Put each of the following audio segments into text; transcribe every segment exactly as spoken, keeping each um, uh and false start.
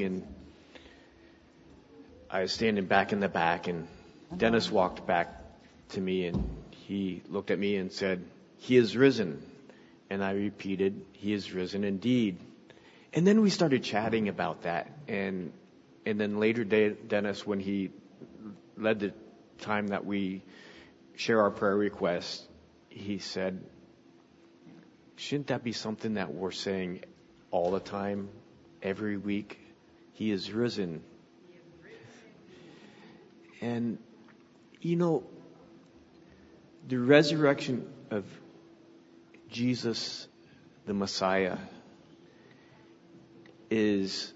morning, and I was standing back in the back, and Dennis walked back to me, and he looked at me and said, "He is risen." And I repeated, "He is risen indeed." And then we started chatting about that. And and then later, Dennis, when he led the time that we share our prayer requests, he said, "Shouldn't that be something that we're saying all the time, every week? He is risen." And, you know, the resurrection of Jesus, the Messiah, is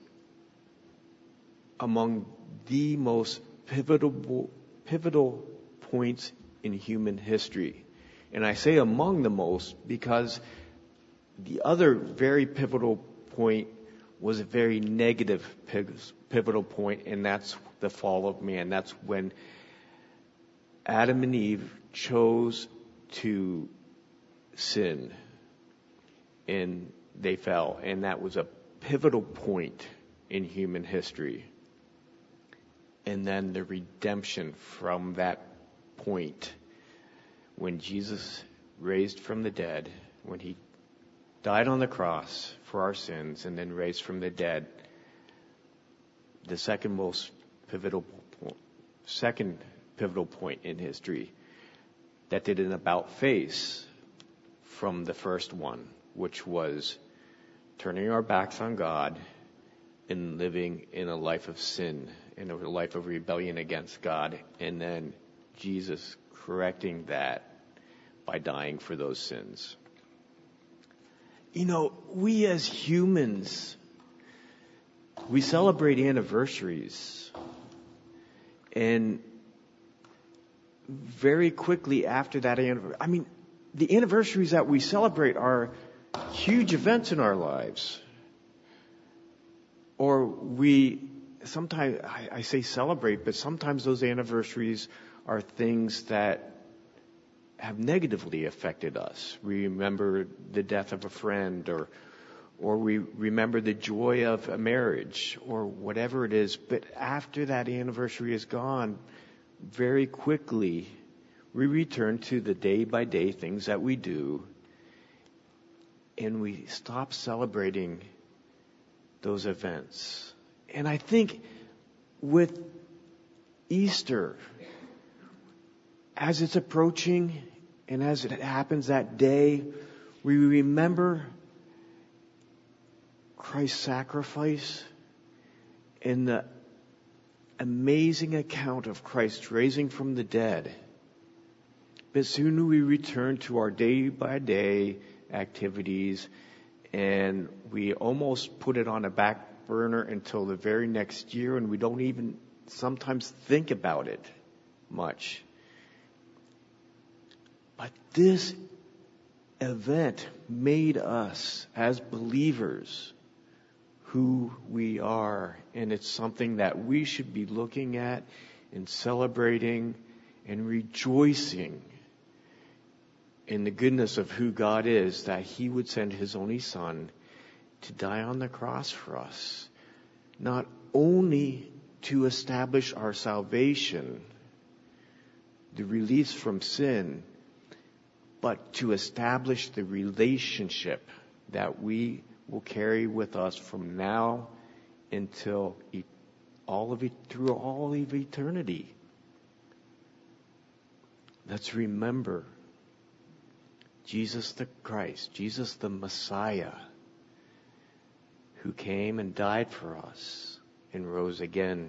among the most pivotal, pivotal points in human history. And I say among the most because the other very pivotal point was a very negative pivotal point, and that's the fall of man. That's when Adam and Eve chose to sin, and they fell. And that was a pivotal point in human history. And then the redemption from that point, when Jesus raised from the dead, when he died on the cross for our sins and then raised from the dead, the second most pivotal point, second pivotal point in history that did an about face from the first one, which was turning our backs on God and living in a life of sin, in a life of rebellion against God, and then Jesus correcting that by dying for those sins. You know, we as humans, we celebrate anniversaries. And very quickly after that anniversary, I mean, the anniversaries that we celebrate are huge events in our lives. Or we, sometimes, I, I say celebrate, but sometimes those anniversaries are things that have negatively affected us. We remember the death of a friend, or or we remember the joy of a marriage, or whatever it is. But after that anniversary is gone, very quickly we return to the day-by-day things that we do, and we stop celebrating those events. And I think with Easter, as it's approaching and as it happens that day, we remember Christ's sacrifice and the amazing account of Christ raising from the dead. But soon we return to our day-by-day activities, and we almost put it on a back burner until the very next year, and we don't even sometimes think about it much. But this event made us, as believers, who we are. And it's something that we should be looking at and celebrating and rejoicing in the goodness of who God is, that He would send His only Son to die on the cross for us. Not only to establish our salvation, the release from sin, but to establish the relationship that we will carry with us from now until all of it, through all of eternity. Let's remember Jesus the Christ, Jesus the Messiah, who came and died for us and rose again.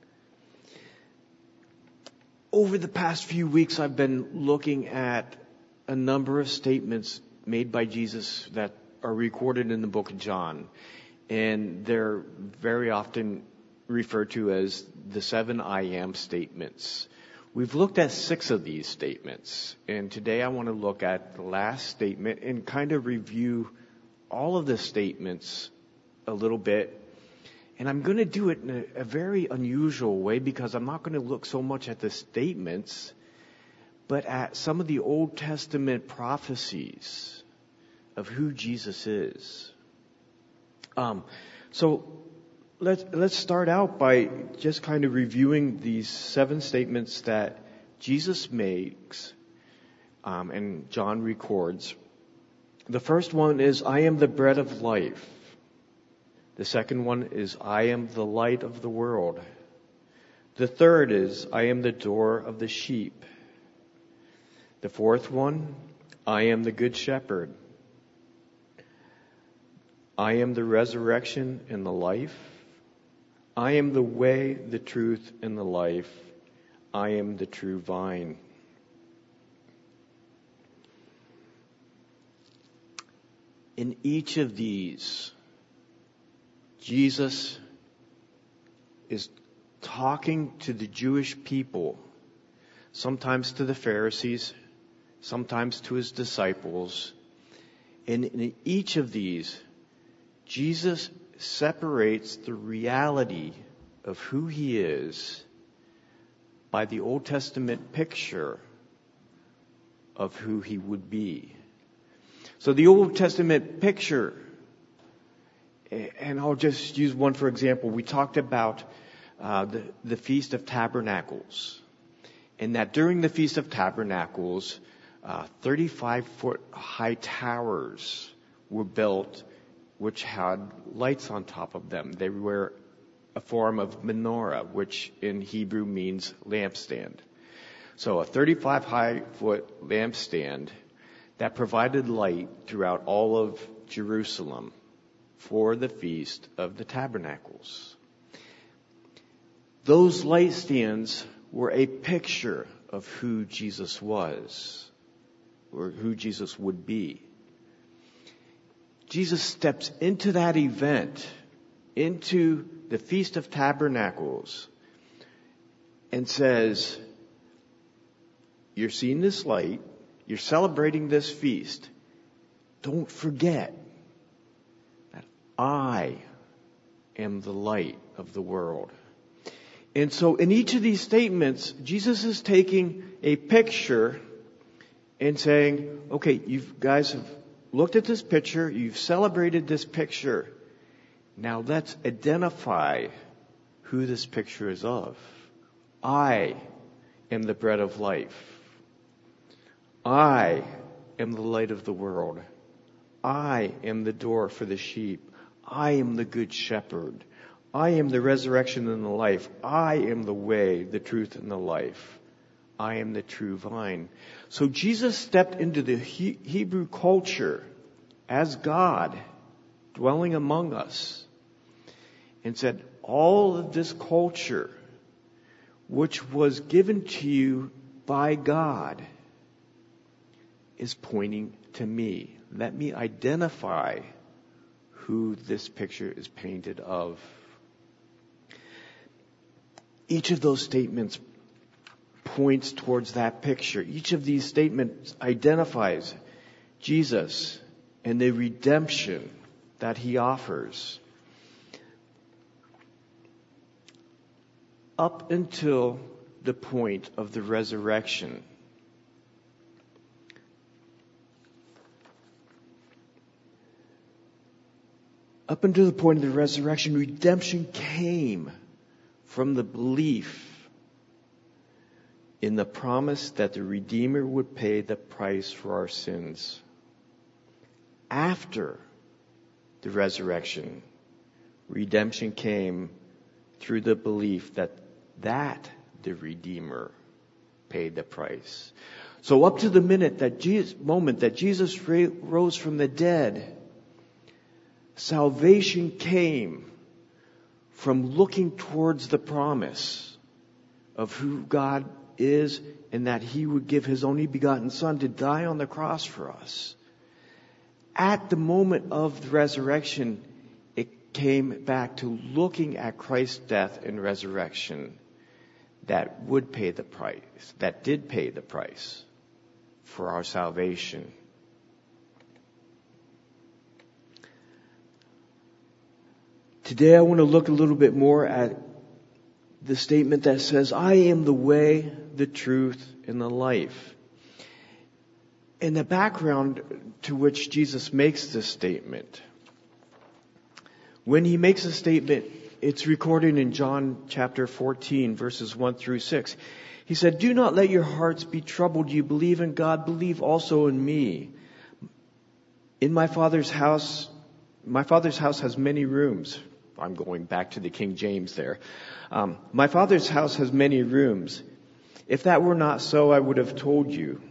Over the past few weeks, I've been looking at a number of statements made by Jesus that are recorded in the book of John. And they're very often referred to as the seven I am statements. We've looked at six of these statements. And today I want to look at the last statement and kind of review all of the statements a little bit. And I'm going to do it in a, a very unusual way, because I'm not going to look so much at the statements, but at some of the Old Testament prophecies of who Jesus is. Um, so let's, let's start out by just kind of reviewing these seven statements that Jesus makes um, and John records. The first one is, I am the bread of life. The second one is, I am the light of the world. The third is, I am the door of the sheep. The fourth one, I am the good shepherd. I am the resurrection and the life. I am the way, the truth, and the life. I am the true vine. In each of these, Jesus is talking to the Jewish people, sometimes to the Pharisees, sometimes to his disciples. And in each of these, Jesus separates the reality of who he is by the Old Testament picture of who he would be. So the Old Testament picture, and I'll just use one for example. We talked about uh, the, the Feast of Tabernacles, and that during the Feast of Tabernacles, uh, thirty-five foot high towers were built which had lights on top of them. They were a form of menorah, which in Hebrew means lampstand. So a thirty-five high foot lampstand that provided light throughout all of Jerusalem for the Feast of the Tabernacles. Those light stands were a picture of who Jesus was, or who Jesus would be. Jesus steps into that event, into the Feast of Tabernacles, and says, you're seeing this light, you're celebrating this feast. Don't forget that I am the light of the world. And so in each of these statements, Jesus is taking a picture and saying, okay, you guys have looked at this picture, you've celebrated this picture. Now let's identify who this picture is of. I am the bread of life. I am the light of the world. I am the door for the sheep. I am the good shepherd. I am the resurrection and the life. I am the way, the truth, and the life. I am the true vine. So Jesus stepped into the he- Hebrew culture as God dwelling among us and said, all of this culture, which was given to you by God, is pointing to me. Let me identify who this picture is painted of. Each of those statements points towards that picture. Each of these statements identifies Jesus and the redemption that he offers. Up until the point of the resurrection, Up until the point of the resurrection, redemption came from the belief in the promise that the Redeemer would pay the price for our sins. After the resurrection, redemption came through the belief that that the Redeemer paid the price. So up to the minute that Jesus, moment that Jesus rose from the dead, salvation came from looking towards the promise of who God is and that he would give his only begotten Son to die on the cross for us. At the moment of the resurrection, it came back to looking at Christ's death and resurrection that would pay the price, that did pay the price for our salvation. Today I want to look a little bit more at the statement that says, I am the way, the truth, and the life. In the background to which Jesus makes this statement, when he makes a statement It's recorded in John chapter fourteen, verses one through six. He said, "Do not let your hearts be troubled. You believe in God, believe also in me. In my Father's house, my Father's house has many rooms." I'm going back to the King James there. Um, my Father's house has many rooms. If that were not so, I would have told you.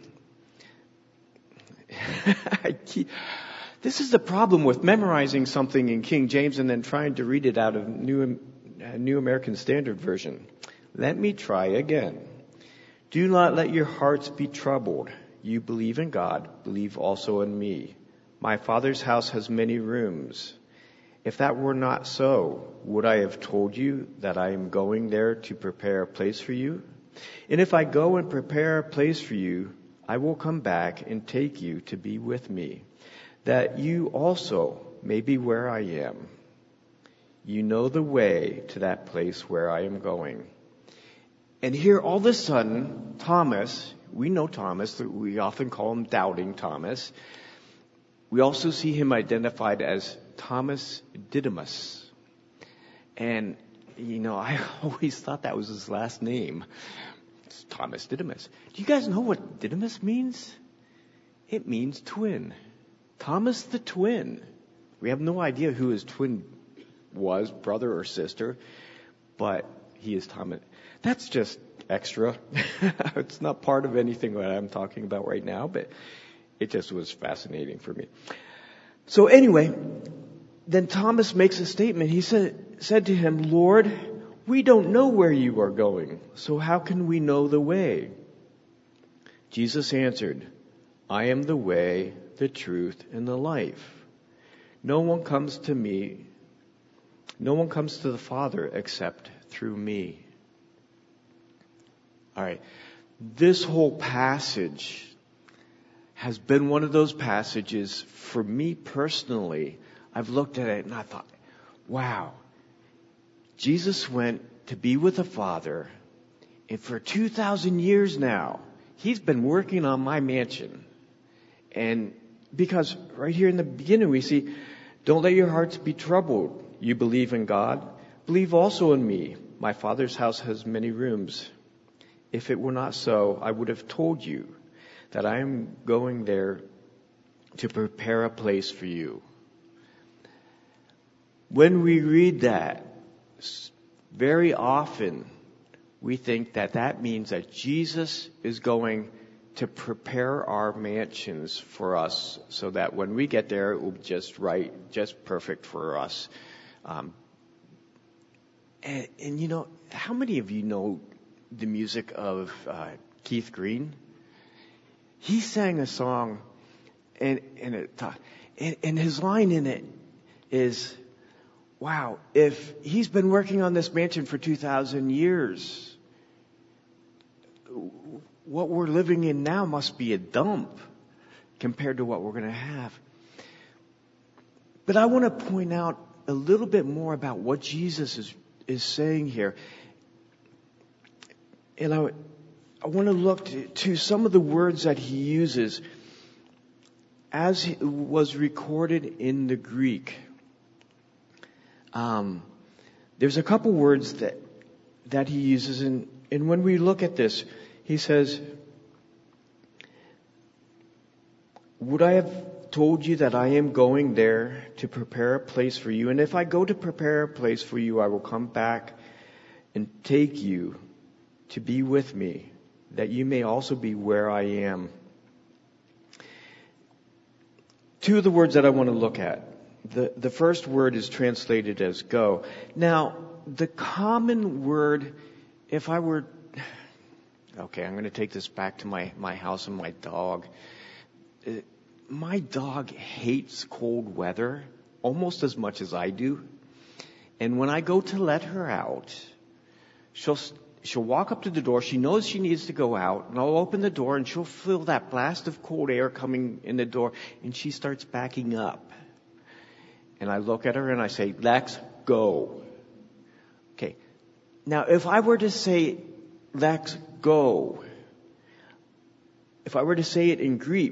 I keep, this is the problem with memorizing something in King James and then trying to read it out of New, uh, New American Standard Version. Let me try again. Do not let your hearts be troubled. You believe in God, believe also in me. My Father's house has many rooms. If that were not so, would I have told you that I am going there to prepare a place for you? And if I go and prepare a place for you, I will come back and take you to be with me, that you also may be where I am. You know the way to that place where I am going. And here, all of a sudden, Thomas, we know Thomas, we often call him Doubting Thomas. We also see him identified as Thomas Didymus. And, you know, I always thought that was his last name. It's Thomas Didymus. Do you guys know what Didymus means? It means twin. Thomas the twin. We have no idea who his twin was, brother or sister, but he is Thomas. That's just extra. It's not part of anything that I'm talking about right now, but it just was fascinating for me. So anyway, then Thomas makes a statement. He said, said to him, "Lord, we don't know where you are going, so how can we know the way?" Jesus answered, "I am the way, the truth, and the life. No one comes to me, no one comes to the Father except through me." All right. This whole passage has been one of those passages for me personally. I've looked at it and I thought, wow, Jesus went to be with the Father, and for two thousand years now, he's been working on my mansion. And because right here in the beginning we see, don't let your hearts be troubled. You believe in God, believe also in me. My Father's house has many rooms. If it were not so, I would have told you that I am going there to prepare a place for you. When we read that, very often we think that that means that Jesus is going to prepare our mansions for us so that when we get there, it will be just right, just perfect for us. Um, and, and you know, how many of you know the music of uh, Keith Green? He sang a song, and and, it, and and his line in it is, "Wow, if he's been working on this mansion for two thousand years, what we're living in now must be a dump compared to what we're going to have." But I want to point out a little bit more about what Jesus is is saying here. And I, I want to look to, to some of the words that he uses as he was recorded in the Greek. Um, there's a couple words that that he uses, and, and when we look at this, he says, "Would I have told you that I am going there to prepare a place for you? And if I go to prepare a place for you, I will come back and take you to be with me, that you may also be where I am." Two of the words that I want to look at. The, the first word is translated as go. Now, the common word, if I were, okay, I'm going to take this back to my, my house and my dog. My dog hates cold weather almost as much as I do. And when I go to let her out, she'll She'll walk up to the door. She knows she needs to go out. And I'll open the door and she'll feel that blast of cold air coming in the door. And she starts backing up. And I look at her and I say, "Let's go." Okay. Now, if I were to say, "Let's go," if I were to say it in Greek,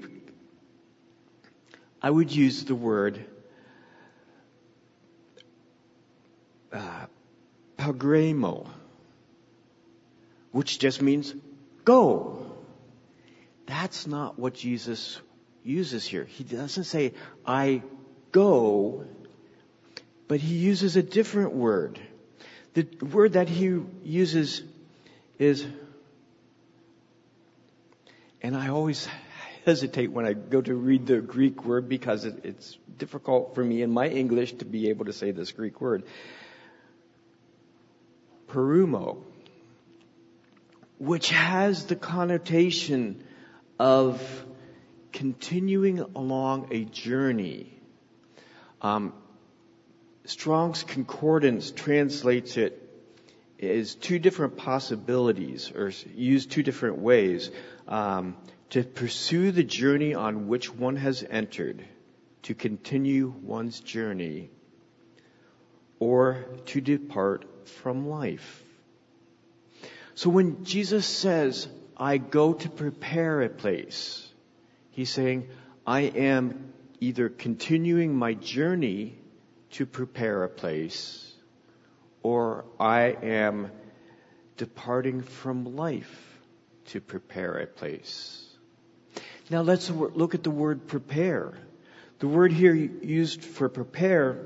I would use the word uh, kagremo, which just means go. That's not what Jesus uses here. He doesn't say, I go, but he uses a different word. The word that he uses is, and I always hesitate when I go to read the Greek word because it, it's difficult for me in my English to be able to say this Greek word. Perumo, which has the connotation of continuing along a journey. Um, Strong's Concordance translates it as two different possibilities, or used two different ways. Um, to pursue the journey on which one has entered, to continue one's journey, or to depart from life. So when Jesus says, I go to prepare a place, he's saying, I am either continuing my journey to prepare a place, or I am departing from life to prepare a place. Now let's look at the word prepare. The word here used for prepare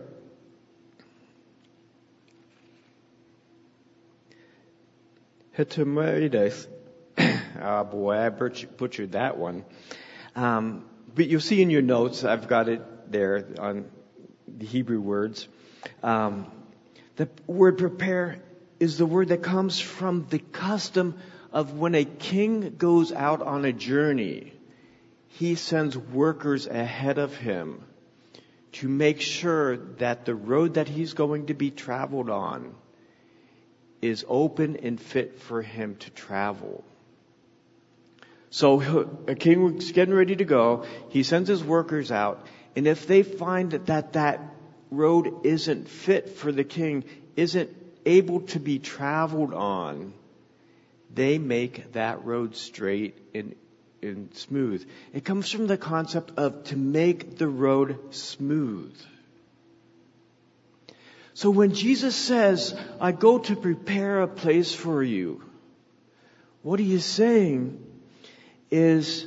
hetemoides. Ah, boy, I butchered that one. Um, but you'll see in your notes, I've got it there on the Hebrew words. Um, the word prepare is the word that comes from the custom of when a king goes out on a journey. He sends workers ahead of him to make sure that the road that he's going to be traveled on is open and fit for him to travel. So a king is getting ready to go. He sends his workers out. And if they find that that, that road isn't fit for the king, isn't able to be traveled on, they make that road straight and and smooth. It comes from the concept of to make the road smooth. So when Jesus says, I go to prepare a place for you, what he is saying is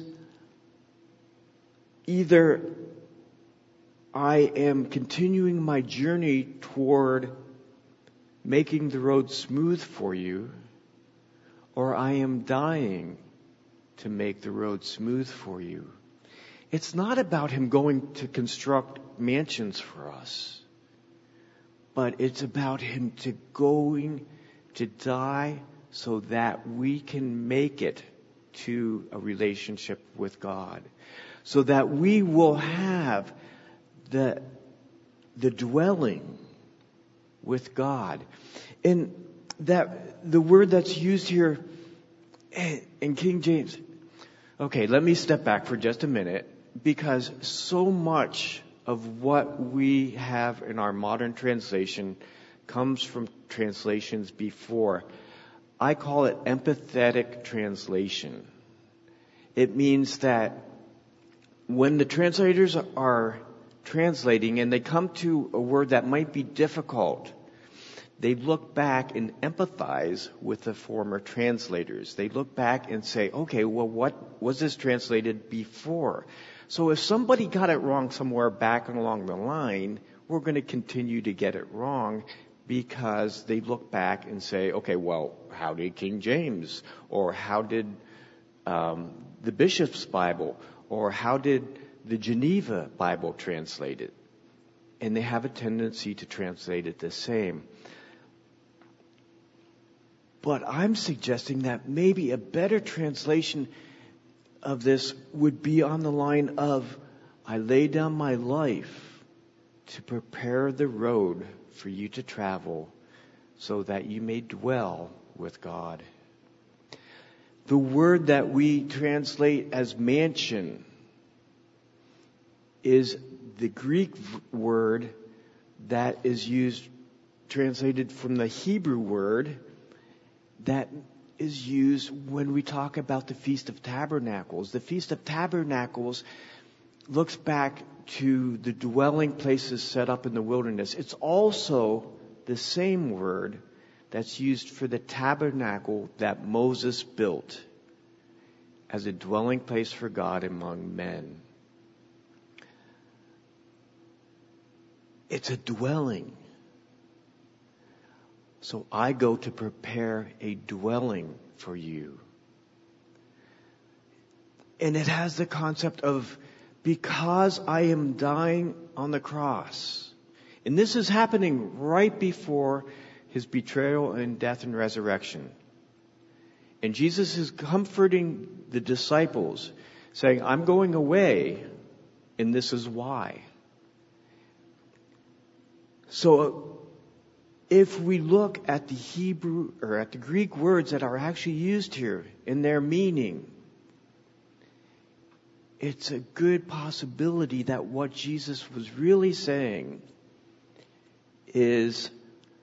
either I am continuing my journey toward making the road smooth for you, or I am dying to make the road smooth for you. It's not about him going to construct mansions for us, but it's about him to going to die so that we can make it to a relationship with God, so that we will have the the dwelling with God. And that the word that's used here in King James. Okay, let me step back for just a minute, because so much of what we have in our modern translation comes from translations before. I call it empathetic translation. It means that when the translators are translating and they come to a word that might be difficult, they look back and empathize with the former translators. They look back and say, okay, well, what was this translated before? So if somebody got it wrong somewhere back and along the line, we're going to continue to get it wrong, because they look back and say, okay, well, how did King James? Or how did um, the Bishop's Bible? Or how did the Geneva Bible translate it? And they have a tendency to translate it the same. But I'm suggesting that maybe a better translation of this would be on the line of, I lay down my life to prepare the road for you to travel so that you may dwell with God. The word that we translate as mansion is the Greek word that is used, translated from the Hebrew word that is used when we talk about the Feast of Tabernacles. The Feast of Tabernacles looks back to the dwelling places set up in the wilderness. It's also the same word that's used for the tabernacle that Moses built as a dwelling place for God among men. It's a dwelling. So I go to prepare a dwelling for you. And it has the concept of, because I am dying on the cross. And this is happening right before his betrayal and death and resurrection. And Jesus is comforting the disciples, saying, I'm going away, and this is why. So if we look at the Hebrew or at the Greek words that are actually used here in their meaning, it's a good possibility that what Jesus was really saying is,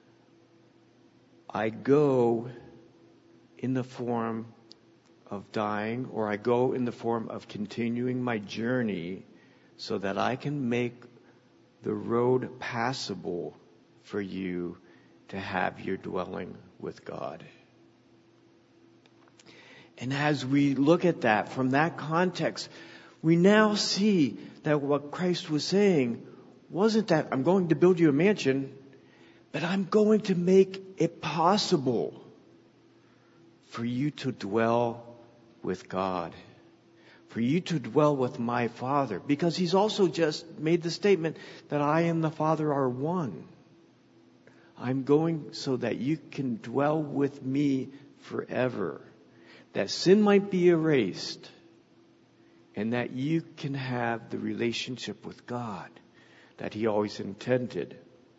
I go in the form of dying, or I go in the form of continuing my journey so that I can make the road passable for you to have your dwelling with God. And as we look at that from that context, we now see that what Christ was saying wasn't that I'm going to build you a mansion, but I'm going to make it possible for you to dwell with God, for you to dwell with my Father, because he's also just made the statement that I and the Father are one. I'm going so that you can dwell with me forever, that sin might be erased, and that you can have the relationship with God that he always intended.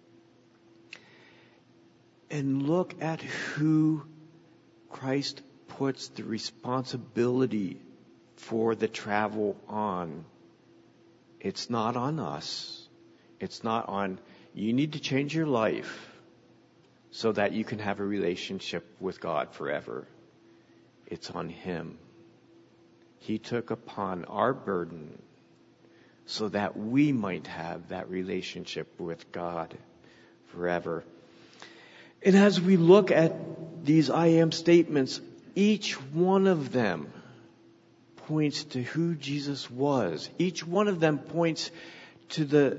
And look at who Christ puts the responsibility for the travel on. It's not on us. It's not on, you need to change your life so that you can have a relationship with God forever. It's on him. He took upon our burden so that we might have that relationship with God forever. And as we look at these I am statements, each one of them points to who Jesus was. Each one of them points to the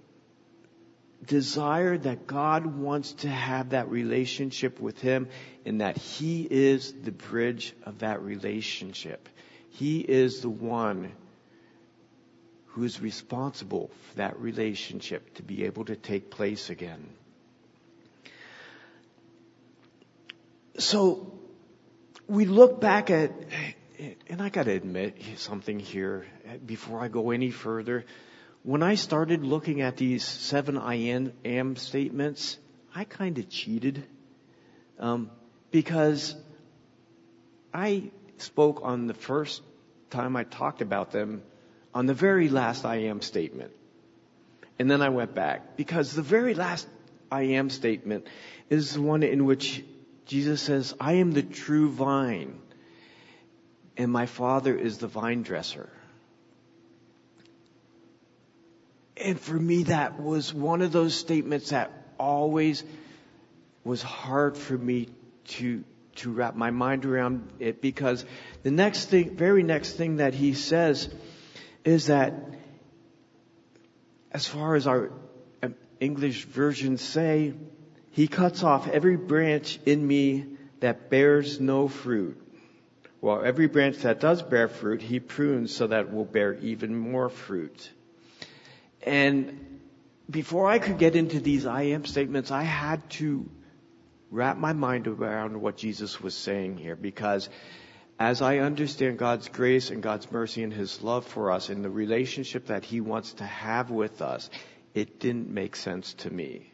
desire that God wants to have that relationship with him, and that he is the bridge of that relationship. He is the one who is responsible for that relationship to be able to take place again. So we look back at, and I got to admit something here before I go any further. When I started looking at these seven I am statements, I kind of cheated um, because I spoke on the first time I talked about them on the very last I am statement. And then I went back because the very last I am statement is the one in which Jesus says, I am the true vine and my Father is the vine dresser. And for me, that was one of those statements that always was hard for me to to wrap my mind around it, because the next thing, very next thing that he says is that, as far as our English versions say, he cuts off every branch in me that bears no fruit, while every branch that does bear fruit, he prunes so that it will bear even more fruit. And before I could get into these I am statements, I had to wrap my mind around what Jesus was saying here, because as I understand God's grace and God's mercy and his love for us and the relationship that he wants to have with us, it didn't make sense to me.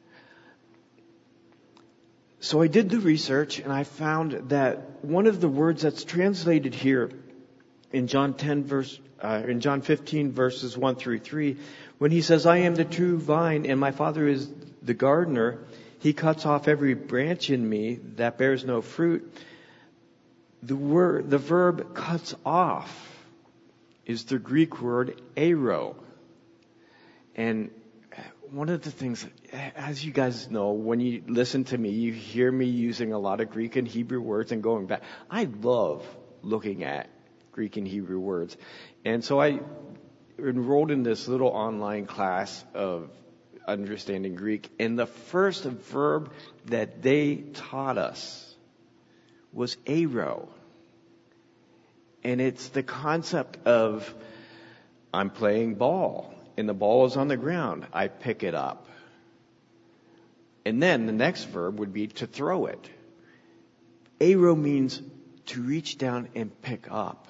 So I did the research, and I found that one of the words that's translated here in John ten verse uh, in John fifteen verses one through three, when he says, I am the true vine and my Father is the gardener, he cuts off every branch in me that bears no fruit. The word, the verb cuts off is the Greek word airo. And one of the things as you guys know, when you listen to me, you hear me using a lot of Greek and Hebrew words and going back. I love looking at Greek and Hebrew words. And so I enrolled in this little online class of understanding Greek. And the first verb that they taught us was airo. And it's the concept of I'm playing ball and the ball is on the ground. I pick it up. And then the next verb would be to throw it. Airo means to reach down and pick up.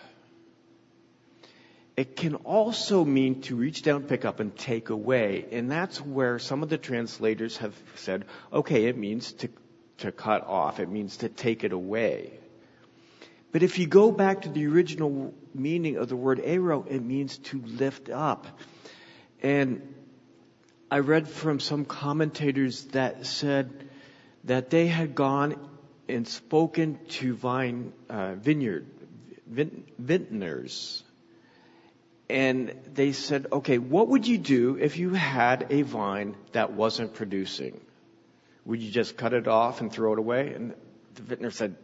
It can also mean to reach down, pick up, and take away. And that's where some of the translators have said, okay, it means to, to cut off. It means to take it away. But if you go back to the original meaning of the word airo, it means to lift up. And I read from some commentators that said that they had gone and spoken to vine uh, vineyard vin, vintners, and they said, "Okay, what would you do if you had a vine that wasn't producing? Would you just cut it off and throw it away?" And the vintner said,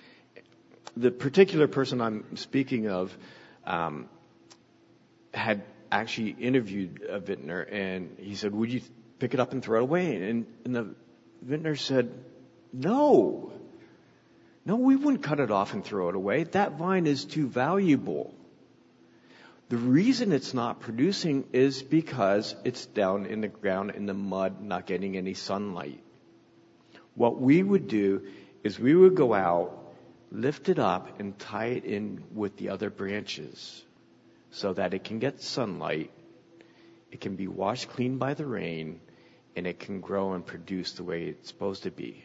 the particular person I'm speaking of um, had actually interviewed a vintner, and he said, would you pick it up and throw it away? And, and the vintner said, no. No, we wouldn't cut it off and throw it away. That vine is too valuable. The reason it's not producing is because it's down in the ground in the mud, not getting any sunlight. What we would do is we would go out, lift it up, and tie it in with the other branches, so that it can get sunlight, it can be washed clean by the rain, and it can grow and produce the way it's supposed to be.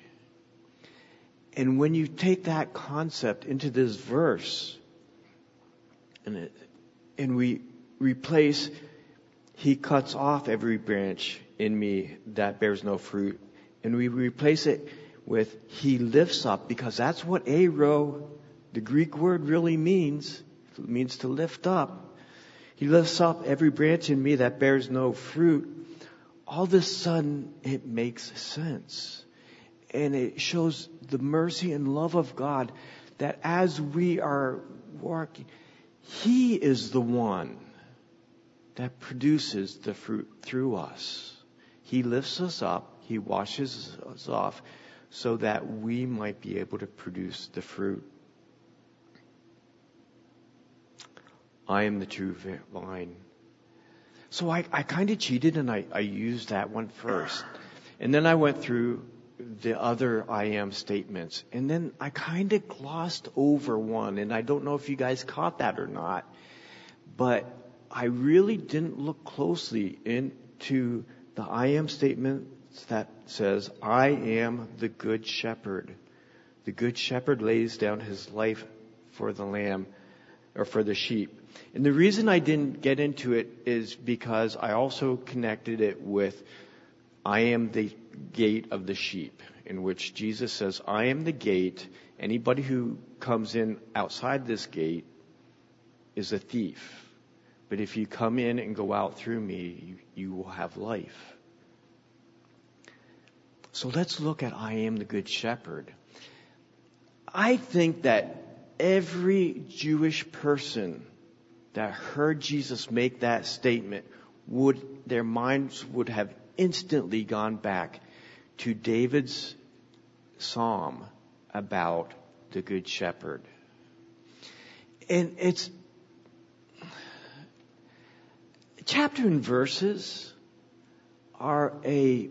And when you take that concept into this verse, and, it, and we replace, he cuts off every branch in me that bears no fruit, and we replace it with he lifts up, because that's what airo, the Greek word, really means. It means to lift up. He lifts up every branch in me that bears no fruit. All of a sudden, it makes sense. And it shows the mercy and love of God, that as we are working, he is the one that produces the fruit through us. He lifts us up. He washes us off so that we might be able to produce the fruit. I am the true vine. So I, I kind of cheated and I, I used that one first. And then I went through the other I am statements. And then I kind of glossed over one. And I don't know if you guys caught that or not. But I really didn't look closely into the I am statement that says, I am the good shepherd. The good shepherd lays down his life for the lamb, or for the sheep. And the reason I didn't get into it is because I also connected it with I am the gate of the sheep, in which Jesus says, I am the gate. Anybody who comes in outside this gate is a thief. But if you come in and go out through me, you, you will have life. So let's look at I am the good shepherd. I think that every Jewish person that heard Jesus make that statement, would their minds would have instantly gone back to David's psalm about the good shepherd. And it's chapter and verses are a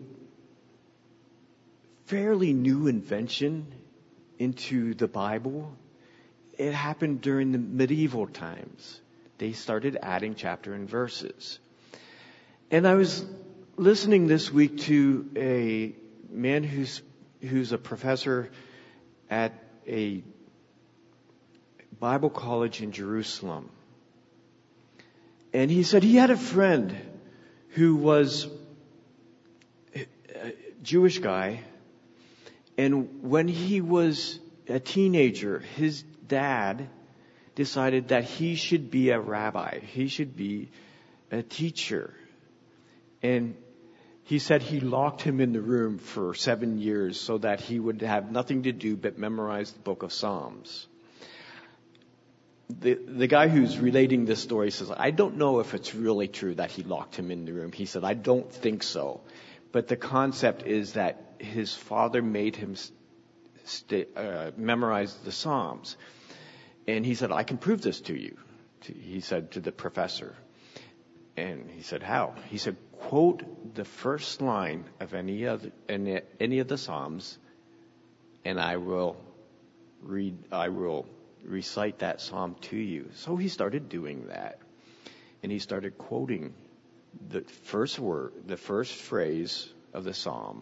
fairly new invention into the Bible. It happened during the medieval times. They started adding chapter and verses. And I was listening this week to a man who's who's a professor at a Bible college in Jerusalem. And he said he had a friend who was a Jewish guy. And when he was a teenager, his dad decided that he should be a rabbi. He should be a teacher. And He said he locked him in the room for seven years so that he would have nothing to do but memorize the book of Psalms. The, the guy who's relating this story says, I don't know if it's really true that he locked him in the room. He said, I don't think so. But the concept is that his father made him st- uh, memorize the Psalms. And he said, I can prove this to you, to, he said to the professor. And he said, how? He said, quote the first line of any of any, any of the Psalms, and I will read, I will recite that Psalm to you. So he started doing that. And he started quoting the first word, the first phrase of the Psalm.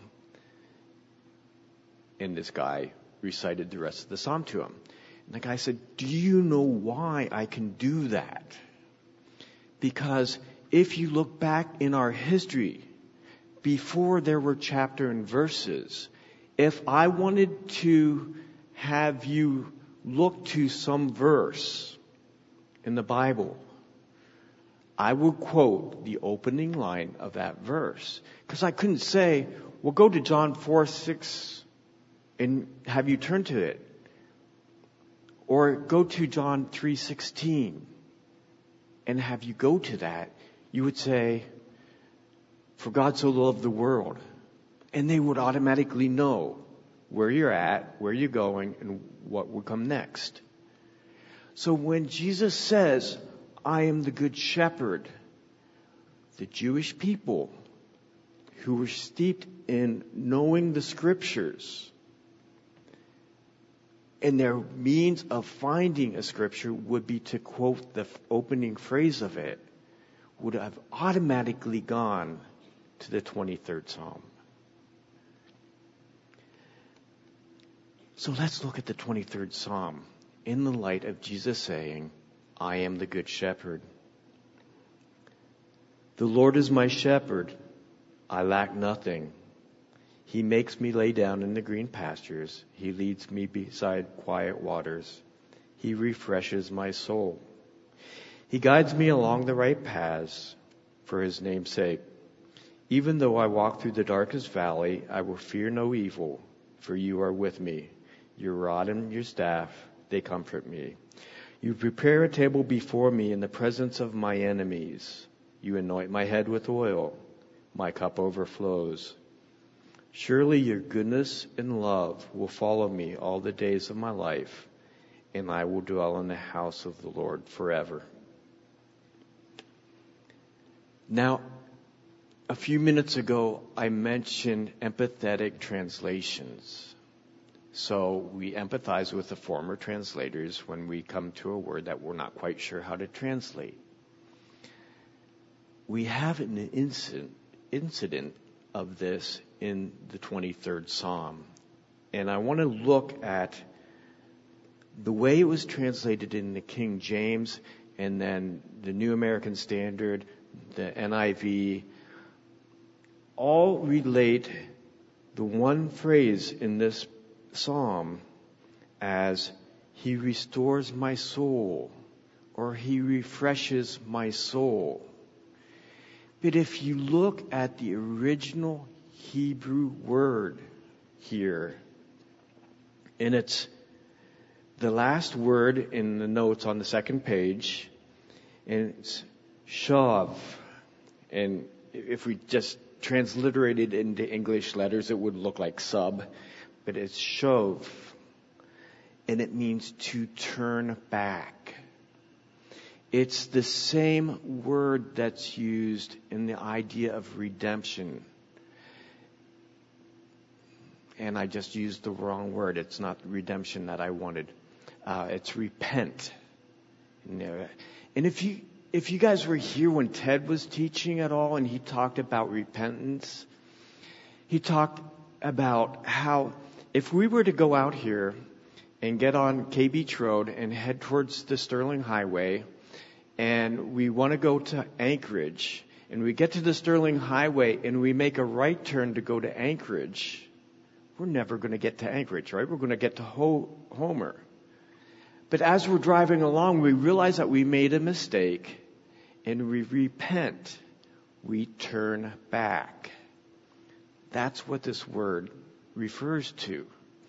And this guy recited the rest of the Psalm to him. And the guy said, do you know why I can do that? Because if you look back in our history, before there were chapter and verses, if I wanted to have you look to some verse in the Bible, I would quote the opening line of that verse. Because I couldn't say, well, go to John four six and have you turn to it. Or go to John three sixteen and have you go to that. You would say, for God so loved the world. And they would automatically know where you're at, where you're going, and what will come next. So when Jesus says, I am the good shepherd, the Jewish people who were steeped in knowing the scriptures, and their means of finding a scripture would be to quote the opening phrase of it, would have automatically gone to the twenty-third Psalm. So let's look at the twenty-third Psalm in the light of Jesus saying, I am the good shepherd. The Lord is my shepherd. I lack nothing. He makes me lay down in the green pastures. He leads me beside quiet waters. He refreshes my soul. He guides me along the right paths for his name's sake. Even though I walk through the darkest valley, I will fear no evil, for you are with me. Your rod and your staff, they comfort me. You prepare a table before me in the presence of my enemies. You anoint my head with oil. My cup overflows. Surely your goodness and love will follow me all the days of my life, and I will dwell in the house of the Lord forever. Now, a few minutes ago, I mentioned empathetic translations. So we empathize with the former translators when we come to a word that we're not quite sure how to translate. We have an incident, incident of this in the twenty-third Psalm. And I want to look at the way it was translated in the King James and then the New American Standard, the N I V, all relate the one phrase in this psalm as he restores my soul or he refreshes my soul. But if you look at the original Hebrew word here, and it's the last word in the notes on the second page, and it's shav. And if we just transliterate it into English letters, it would look like sub, but it's shov. And it means to turn back. It's the same word that's used in the idea of redemption. And I just used the wrong word. It's not redemption that I wanted. Uh, it's repent. And if you if you guys were here when Ted was teaching at all and he talked about repentance, he talked about how if we were to go out here and get on K Beach Road and head towards the Sterling Highway, and we want to go to Anchorage, and we get to the Sterling Highway and we make a right turn to go to Anchorage, we're never going to get to Anchorage, right? We're going to get to Ho- Homer. But as we're driving along, we realize that we made a mistake and we repent. We turn back. That's what this word refers to.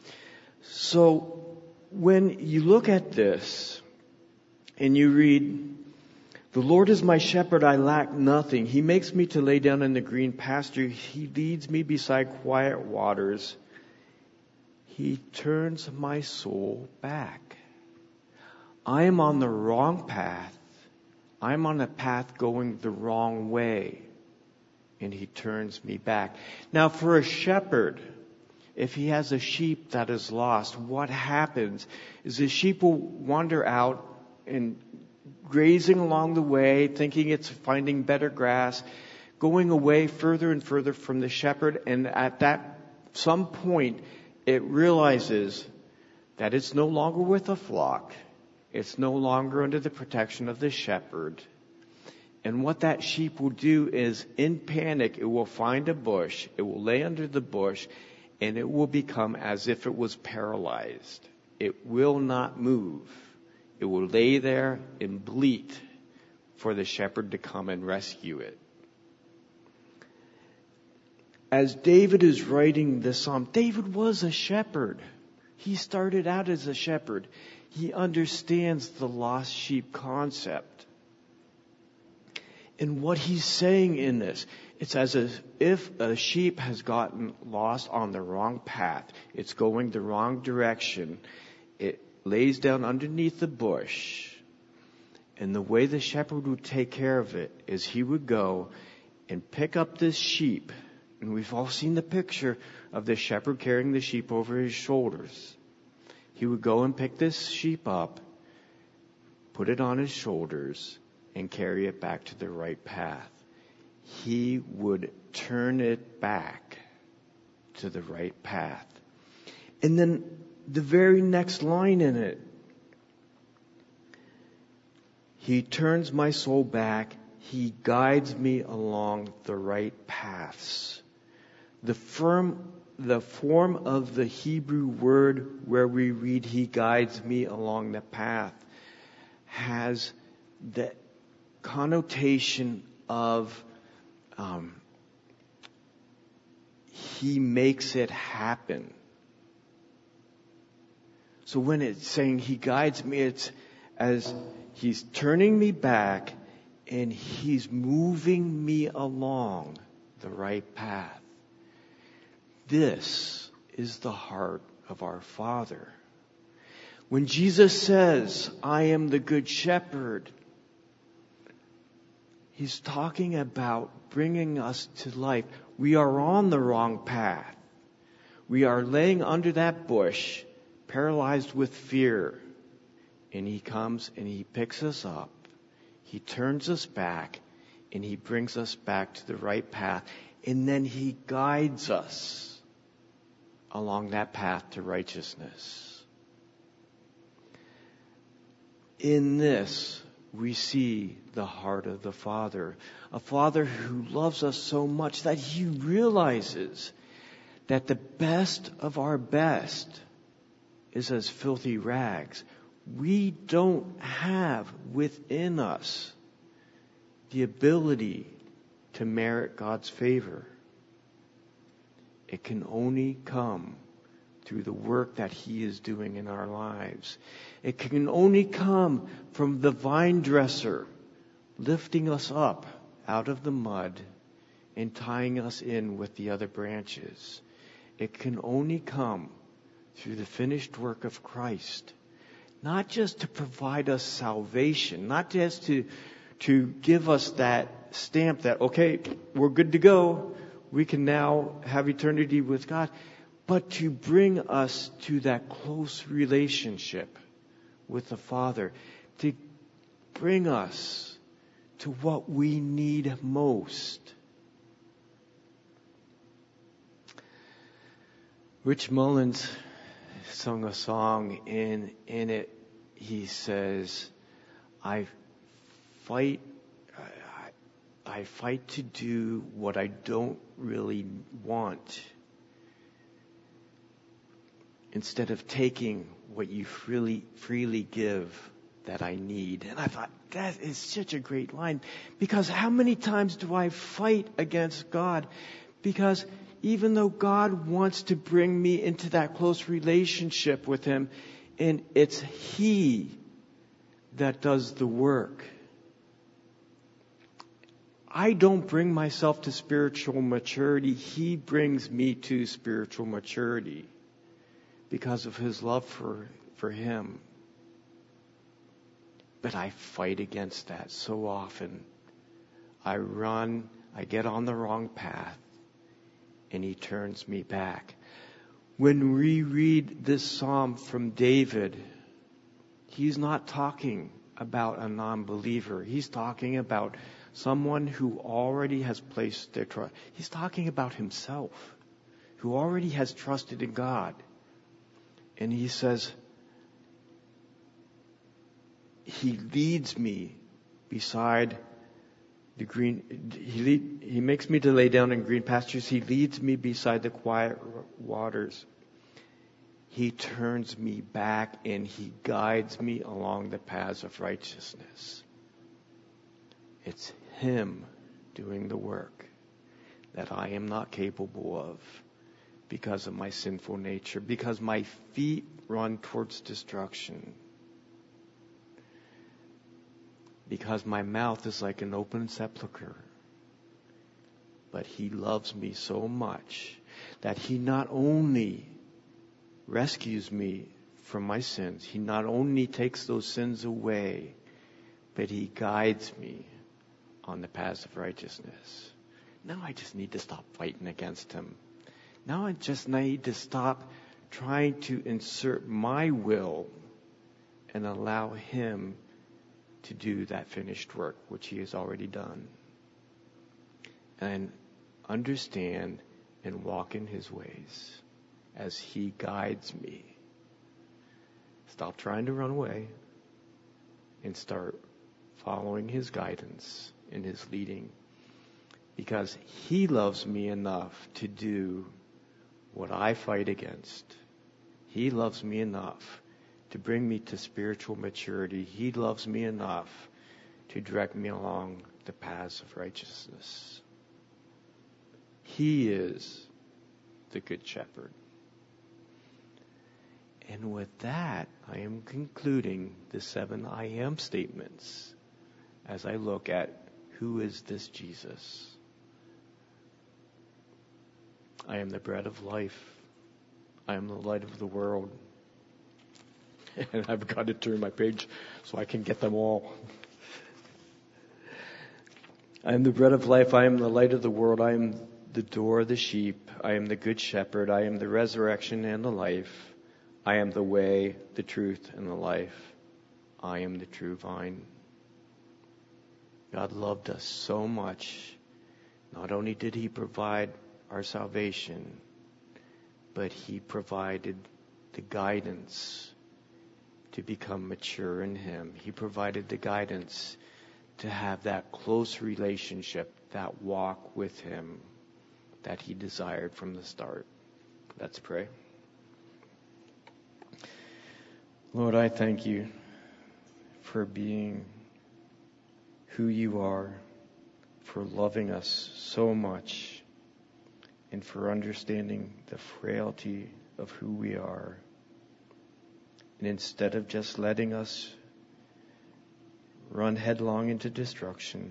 So when you look at this and you read, "The Lord is my shepherd, I lack nothing. He makes me to lay down in the green pasture. He leads me beside quiet waters. He turns my soul back." I am on the wrong path. I'm on a path going the wrong way. And he turns me back. Now, for a shepherd, if he has a sheep that is lost, what happens is the sheep will wander out and grazing along the way, thinking it's finding better grass, going away further and further from the shepherd. And at that some point, it realizes that it's no longer with a flock. It's no longer under the protection of the shepherd. And what that sheep will do is, in panic, it will find a bush, it will lay under the bush, and it will become as if it was paralyzed. It will not move. It will lay there and bleat for the shepherd to come and rescue it. As David is writing this psalm, David was a shepherd. He started out as a shepherd. He understands the lost sheep concept. And what he's saying in this, it's as if a sheep has gotten lost on the wrong path. It's going the wrong direction. It lays down underneath the bush. And the way the shepherd would take care of it is he would go and pick up this sheep. And we've all seen the picture of the shepherd carrying the sheep over his shoulders. He would go and pick this sheep up, put it on his shoulders, and carry it back to the right path. He would turn it back to the right path. And then the very next line in it, he turns my soul back. He guides me along the right paths. The firm, the form of the Hebrew word where we read, he guides me along the path, has the connotation of um, he makes it happen. So when it's saying he guides me, it's as he's turning me back and he's moving me along the right path. This is the heart of our Father. When Jesus says, "I am the good shepherd," he's talking about bringing us to life. We are on the wrong path. We are laying under that bush, paralyzed with fear. And he comes and he picks us up. He turns us back and he brings us back to the right path. And then he guides us along that path to righteousness. In this, we see the heart of the Father. A Father who loves us so much that he realizes that the best of our best is as filthy rags. We don't have within us the ability to merit God's favor. It can only come through the work that he is doing in our lives. It can only come from the vine dresser lifting us up out of the mud and tying us in with the other branches. It can only come through the finished work of Christ. Not just to provide us salvation, not just to, to give us that stamp that, okay, we're good to go. We can now have eternity with God. But to bring us to that close relationship with the Father. To bring us to what we need most. Rich Mullins sung a song, and in it he says, I fight I, I fight to do what I don't really want, instead of taking what you freely freely give that I need. And I thought, that is such a great line, because how many times do I fight against God? Because even though God wants to bring me into that close relationship with Him, and it's He that does the work. I don't bring myself to spiritual maturity. He brings me to spiritual maturity because of His love for, for Him. But I fight against that so often. I run, I get on the wrong path, and He turns me back. When we read this psalm from David, he's not talking about a non-believer. He's talking about someone who already has placed their trust. He's talking about himself, who already has trusted in God. And he says, He leads me beside the green, he, lead, he makes me to lay down in green pastures. He leads me beside the quiet waters. He turns me back and He guides me along the paths of righteousness. It's Him doing the work that I am not capable of because of my sinful nature, because my feet run towards destruction, because my mouth is like an open sepulcher. But He loves me so much that He not only rescues me from my sins, He not only takes those sins away, but He guides me on the paths of righteousness. Now I just need to stop fighting against Him. Now I just need to stop trying to insert my will and allow Him to do that finished work, which He has already done. And understand and walk in His ways as He guides me. Stop trying to run away and start following His guidance and His leading. Because He loves me enough to do what I fight against. He loves me enough to bring me to spiritual maturity. He loves me enough to direct me along the paths of righteousness. He is the Good Shepherd. And with that, I am concluding the seven I am statements as I look at who is this Jesus. I am the bread of life. I am the light of the world. And I've got to turn my page so I can get them all. I am the bread of life. I am the light of the world. I am the door of the sheep. I am the good shepherd. I am the resurrection and the life. I am the way, the truth, and the life. I am the true vine. God loved us so much. Not only did He provide our salvation, but He provided the guidance to become mature in Him. He provided the guidance to have that close relationship, that walk with Him that He desired from the start. Let's pray. Lord, I thank You for being who You are, for loving us so much, and for understanding the frailty of who we are. And instead of just letting us run headlong into destruction,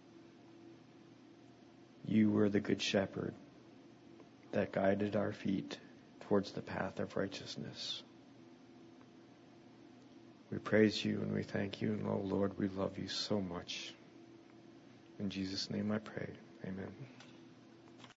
You were the Good Shepherd that guided our feet towards the path of righteousness. We praise You and we thank You, and oh Lord, we love You so much. In Jesus' name I pray. Amen.